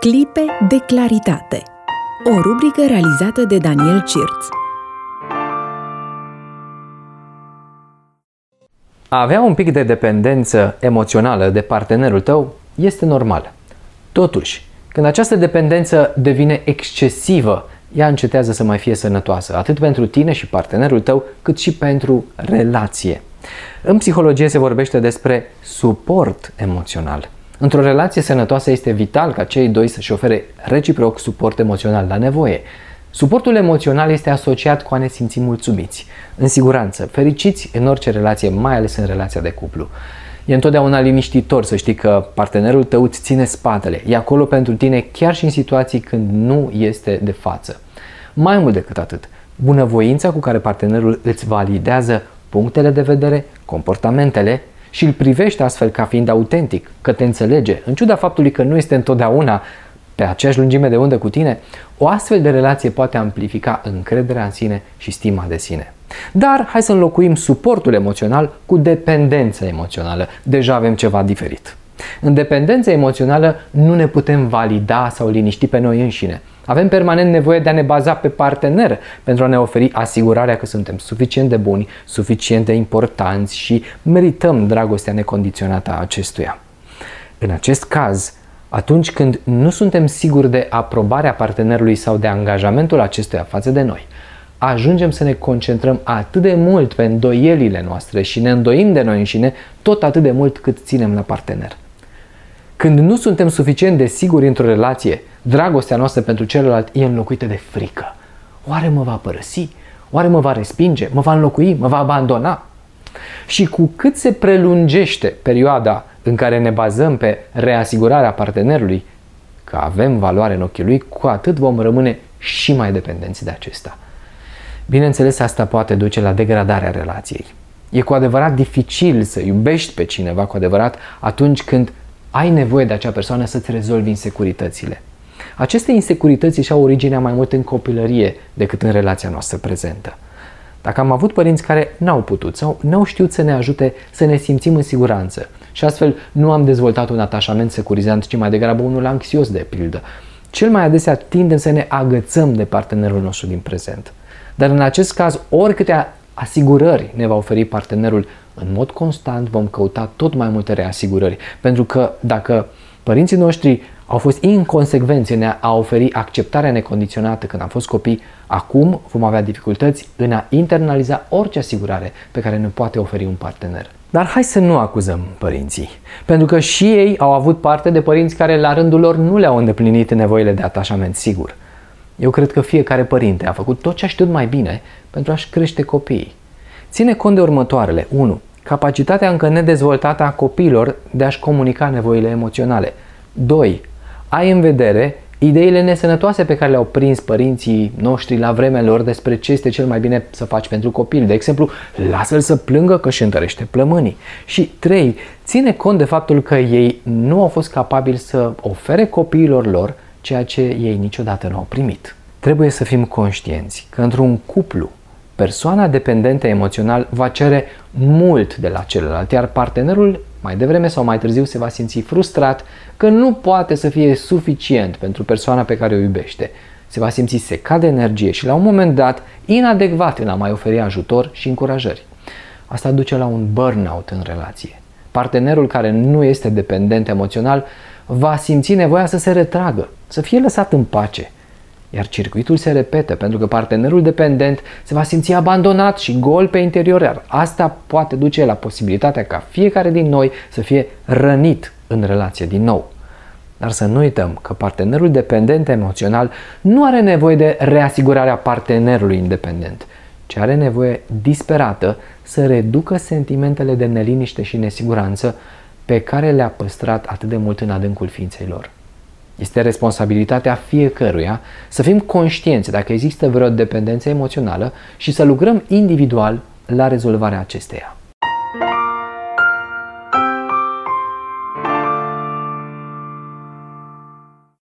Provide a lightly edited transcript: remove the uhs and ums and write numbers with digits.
Clipe de claritate. O rubrică realizată de Daniel Cirț. A avea un pic de dependență emoțională de partenerul tău este normal. Totuși, când această dependență devine excesivă, ea încetează să mai fie sănătoasă, atât pentru tine și partenerul tău, cât și pentru relație. În psihologie se vorbește despre suport emoțional. Într-o relație sănătoasă este vital ca cei doi să-și ofere reciproc suport emoțional la nevoie. Suportul emoțional este asociat cu a ne simți mulțumiți, în siguranță, fericiți în orice relație, mai ales în relația de cuplu. E întotdeauna liniștitor să știi că partenerul tău îți ține spatele, e acolo pentru tine chiar și în situații când nu este de față. Mai mult decât atât, bunăvoința cu care partenerul îți validează punctele de vedere, comportamentele și îl privește astfel ca fiind autentic, că te înțelege, în ciuda faptului că nu este întotdeauna pe aceeași lungime de undă cu tine, o astfel de relație poate amplifica încrederea în sine și stima de sine. Dar hai să înlocuim suportul emoțional cu dependența emoțională. Deja avem ceva diferit. În dependența emoțională nu ne putem valida sau liniști pe noi înșine. Avem permanent nevoie de a ne baza pe partener pentru a ne oferi asigurarea că suntem suficient de buni, suficient de importanți și merităm dragostea necondiționată a acestuia. În acest caz, atunci când nu suntem siguri de aprobarea partenerului sau de angajamentul acestuia față de noi, ajungem să ne concentrăm atât de mult pe îndoielile noastre și ne îndoim de noi înșine tot atât de mult cât ținem la partener. Când nu suntem suficient de siguri într-o relație, dragostea noastră pentru celălalt e înlocuită de frică. Oare mă va părăsi? Oare mă va respinge? Mă va înlocui? Mă va abandona? Și cu cât se prelungește perioada în care ne bazăm pe reasigurarea partenerului că avem valoare în ochii lui, cu atât vom rămâne și mai dependenți de acesta. Bineînțeles, asta poate duce la degradarea relației. E cu adevărat dificil să iubești pe cineva cu adevărat atunci când ai nevoie de acea persoană să-ți rezolvi insecuritățile. Aceste insecurități își au originea mai mult în copilărie decât în relația noastră prezentă. Dacă am avut părinți care n-au putut sau n-au știut să ne ajute să ne simțim în siguranță și astfel nu am dezvoltat un atașament securizant, ci mai degrabă unul anxios, de pildă, cel mai adesea tindem să ne agățăm de partenerul nostru din prezent. Dar în acest caz, oricâte asigurări ne va oferi partenerul, în mod constant vom căuta tot mai multe reasigurări. Pentru că dacă părinții noștri au fost inconsecvenți în a oferi acceptarea necondiționată când am fost copii, acum vom avea dificultăți în a internaliza orice asigurare pe care ne poate oferi un partener. Dar hai să nu acuzăm părinții, pentru că și ei au avut parte de părinți care la rândul lor nu le-au îndeplinit nevoile de atașament sigur. Eu cred că fiecare părinte a făcut tot ce a știut mai bine pentru a-și crește copiii. Ține cont de următoarele. 1. Capacitatea încă nedezvoltată a copiilor de a-și comunica nevoile emoționale. 2. Ai în vedere ideile nesănătoase pe care le-au prins părinții noștri la vremea lor despre ce este cel mai bine să faci pentru copil. De exemplu, lasă-l să plângă că își întărește plămânii. Și 3. Ține cont de faptul că ei nu au fost capabili să ofere copiilor lor ceea ce ei niciodată nu au primit. Trebuie să fim conștienți că într-un cuplu, persoana dependentă emoțional va cere mult de la celălalt, iar partenerul mai devreme sau mai târziu se va simți frustrat că nu poate să fie suficient pentru persoana pe care o iubește. Se va simți secat de energie și la un moment dat inadecvat în a mai oferi ajutor și încurajări. Asta duce la un burnout în relație. Partenerul care nu este dependent emoțional va simți nevoia să se retragă, să fie lăsat în pace. Iar circuitul se repetă pentru că partenerul dependent se va simți abandonat și gol pe interior, iar asta poate duce la posibilitatea ca fiecare din noi să fie rănit în relație din nou. Dar să nu uităm că partenerul dependent emoțional nu are nevoie de reasigurarea partenerului independent, ci are nevoie disperată să reducă sentimentele de neliniște și nesiguranță pe care le-a păstrat atât de mult în adâncul ființei lor. Este responsabilitatea fiecăruia să fim conștienți dacă există vreo dependență emoțională și să lucrăm individual la rezolvarea acesteia.